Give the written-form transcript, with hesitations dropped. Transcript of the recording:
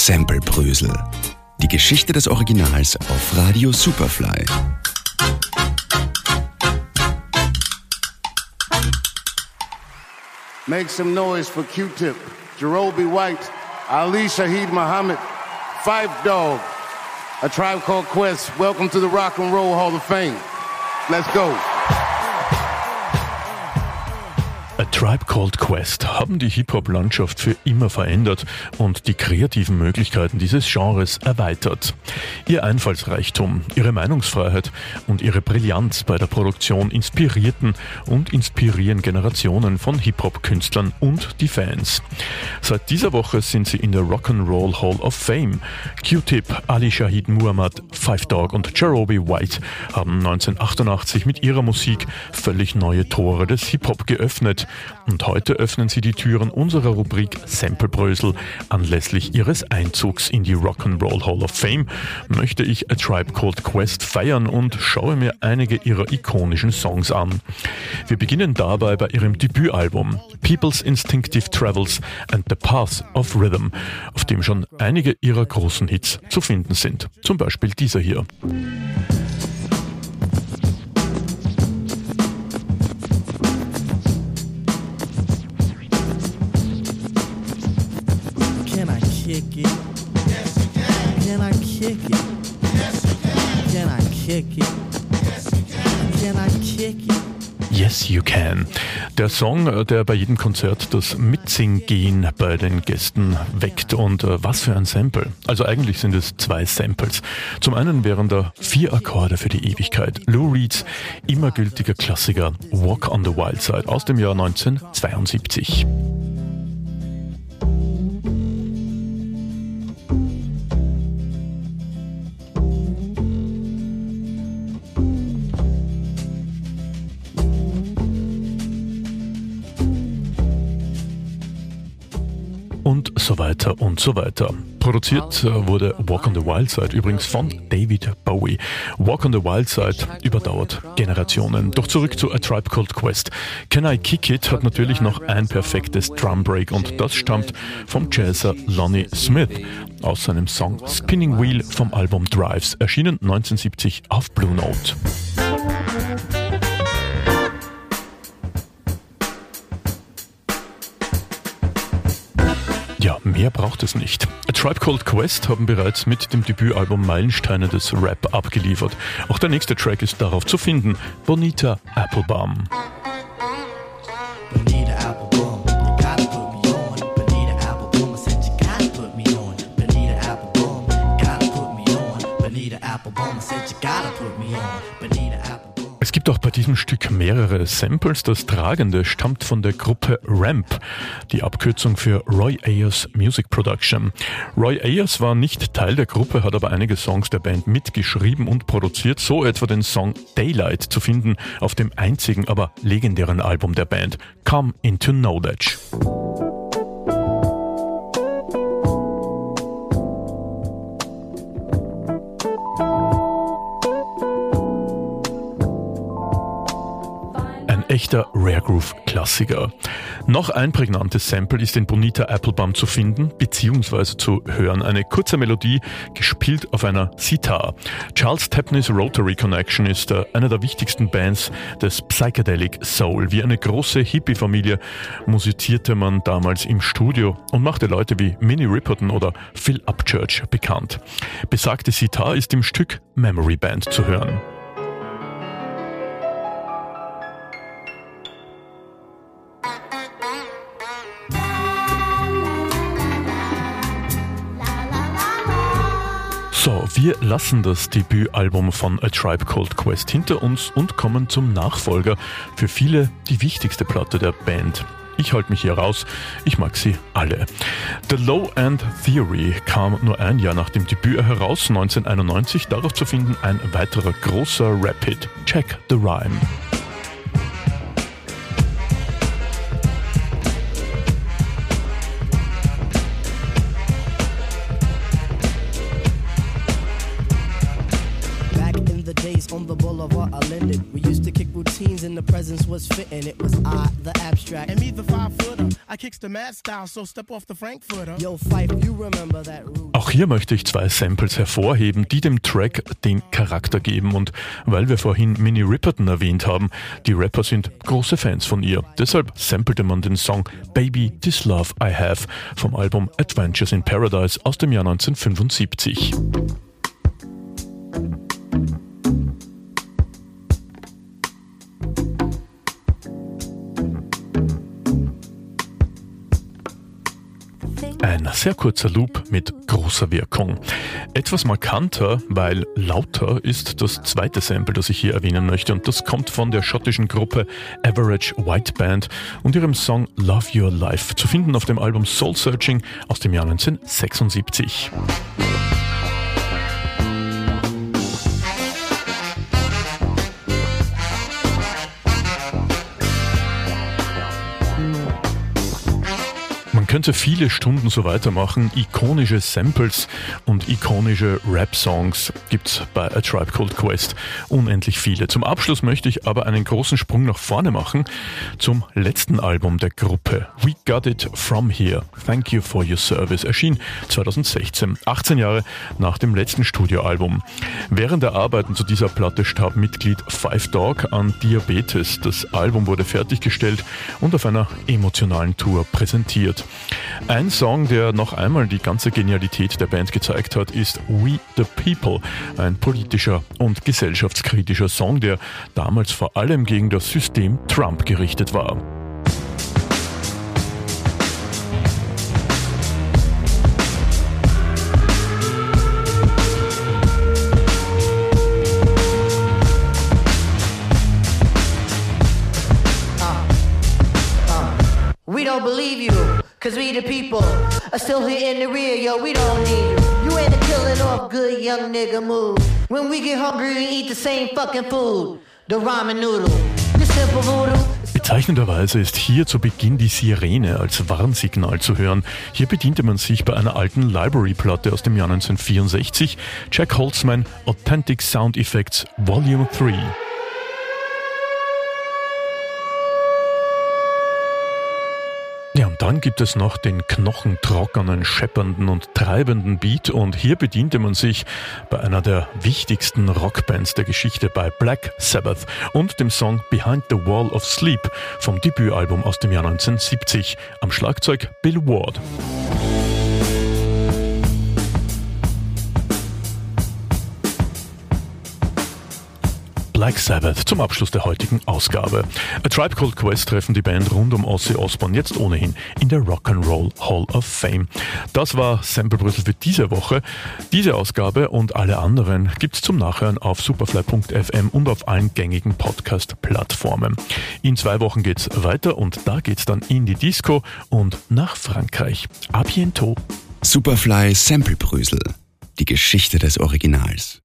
Samplebrösel. Die Geschichte des Originals auf Radio Superfly. Make some noise for Q-Tip, Jerobi White, Ali Shaheed Muhammad, Phife Dawg, A Tribe Called Quest. Welcome to the Rock and Roll Hall of Fame. Let's go. A Tribe Called Quest haben die Hip-Hop-Landschaft für immer verändert und die kreativen Möglichkeiten dieses Genres erweitert. Ihr Einfallsreichtum, ihre Meinungsfreiheit und ihre Brillanz bei der Produktion inspirierten und inspirieren Generationen von Hip-Hop-Künstlern und die Fans. Seit dieser Woche sind sie in der Rock'n'Roll Hall of Fame. Q-Tip, Ali Shaheed Muhammad, Phife Dawg und Jerobi White haben 1988 mit ihrer Musik völlig neue Tore des Hip-Hop geöffnet. Und heute öffnen sie die Türen unserer Rubrik Samplebrösel. Anlässlich ihres Einzugs in die Rock'n'Roll Hall of Fame möchte ich A Tribe Called Quest feiern und schaue mir einige ihrer ikonischen Songs an. Wir beginnen dabei bei ihrem Debütalbum People's Instinctive Travels and the Path of Rhythm, auf dem schon einige ihrer großen Hits zu finden sind. Zum Beispiel dieser hier. Kick it? Yes, you can. Can I kick it? Yes, you can. Can I kick it? Yes, you can. Can I kick it? Yes, You Can. Der Song, der bei jedem Konzert das Mitsingen bei den Gästen weckt. Und was für ein Sample. Also eigentlich sind es 2 Samples. Zum einen wären da 4 Akkorde für die Ewigkeit. Lou Reeds immer gültiger Klassiker Walk on the Wild Side aus dem Jahr 1972. Und so weiter und so weiter. Produziert wurde Walk on the Wild Side übrigens von David Bowie. Walk on the Wild Side überdauert Generationen. Doch zurück zu A Tribe Called Quest. Can I Kick It hat natürlich noch ein perfektes Drumbreak und das stammt vom Jazzer Lonnie Smith aus seinem Song Spinning Wheel vom Album Drives, erschienen 1970 auf Blue Note. Ja, mehr braucht es nicht. A Tribe Called Quest haben bereits mit dem Debütalbum Meilensteine des Rap abgeliefert. Auch der nächste Track ist darauf zu finden. Bonita Applebum. Bonita Applebum, you gotta put me on. Bonita Applebum, I said you gotta put me on. Bonita Applebum, gotta put me on. Bonita Applebum, I said you gotta put me on. Bonita Applebum. Es gibt auch bei diesem Stück mehrere Samples. Das tragende stammt von der Gruppe Ramp, die Abkürzung für Roy Ayers Music Production. Roy Ayers war nicht Teil der Gruppe, hat aber einige Songs der Band mitgeschrieben und produziert, so etwa den Song Daylight zu finden auf dem einzigen, aber legendären Album der Band, Come Into Knowledge. Echter Rare Groove Klassiker. Noch ein prägnantes Sample ist in Bonita Applebum zu finden bzw. zu hören. Eine kurze Melodie, gespielt auf einer Sitar. Charles Tapneys Rotary Connection ist eine der wichtigsten Bands des Psychedelic Soul. Wie eine große Hippie-Familie musizierte man damals im Studio und machte Leute wie Minnie Riperton oder Phil Upchurch bekannt. Besagte Sitar ist im Stück Memory Band zu hören. So, wir lassen das Debütalbum von A Tribe Called Quest hinter uns und kommen zum Nachfolger, für viele die wichtigste Platte der Band. Ich halte mich hier raus, ich mag sie alle. The Low End Theory kam nur ein Jahr nach dem Debüt heraus, 1991, darauf zu finden ein weiterer großer Rap-Hit, Check the Rhyme. On the boulevard, I landed. We used to kick routine teens and the presence was fitting. It was I, the abstract. And me, the 5-footer. I kicks the mad style, so step off the Frankfurter. Yo, Fife, you remember that route. Auch hier möchte ich 2 Samples hervorheben, die dem Track den Charakter geben. Und weil wir vorhin Minnie Riperton erwähnt haben, die Rapper sind große Fans von ihr. Deshalb sampelte man den Song Baby This Love I Have vom Album Adventures in Paradise aus dem Jahr 1975. Ein sehr kurzer Loop mit großer Wirkung. Etwas markanter, weil lauter, ist das zweite Sample, das ich hier erwähnen möchte, und das kommt von der schottischen Gruppe Average White Band und ihrem Song Love Your Life, zu finden auf dem Album Soul Searching aus dem Jahr 1976. Man könnte viele Stunden so weitermachen. Ikonische Samples und ikonische Rap-Songs gibt's bei A Tribe Called Quest unendlich viele. Zum Abschluss möchte ich aber einen großen Sprung nach vorne machen zum letzten Album der Gruppe. We Got It From Here. Thank You For Your Service erschien 2016, 18 Jahre nach dem letzten Studioalbum. Während der Arbeiten zu dieser Platte starb Mitglied Five Dog an Diabetes. Das Album wurde fertiggestellt und auf einer emotionalen Tour präsentiert. Ein Song, der noch einmal die ganze Genialität der Band gezeigt hat, ist We the People, ein politischer und gesellschaftskritischer Song, der damals vor allem gegen das System Trump gerichtet war. We don't believe you, cause we the people are still here in the rear, yo, we don't need you. You ain't a killing off good young nigga move. When we get hungry, we eat the same fucking food, the ramen noodle, the simple voodoo. Bezeichnenderweise ist hier zu Beginn die Sirene als Warnsignal zu hören. Hier bediente man sich bei einer alten Library-Platte aus dem Jahr 1964, Jack Holzman, Authentic Sound Effects Volume 3. Ja, und dann gibt es noch den knochentrockenen, scheppernden und treibenden Beat, und hier bediente man sich bei einer der wichtigsten Rockbands der Geschichte, bei Black Sabbath, und dem Song Behind the Wall of Sleep vom Debütalbum aus dem Jahr 1970, am Schlagzeug Bill Ward. Black Sabbath zum Abschluss der heutigen Ausgabe. A Tribe Called Quest treffen die Band rund um Ozzy Osbourne jetzt ohnehin in der Rock'n'Roll Hall of Fame. Das war Sample Brüssel für diese Woche. Diese Ausgabe und alle anderen gibt's zum Nachhören auf superfly.fm und auf allen gängigen Podcast-Plattformen. In 2 Wochen geht's weiter, und da geht's dann in die Disco und nach Frankreich. A bientôt. Superfly Sample Brüssel. Die Geschichte des Originals.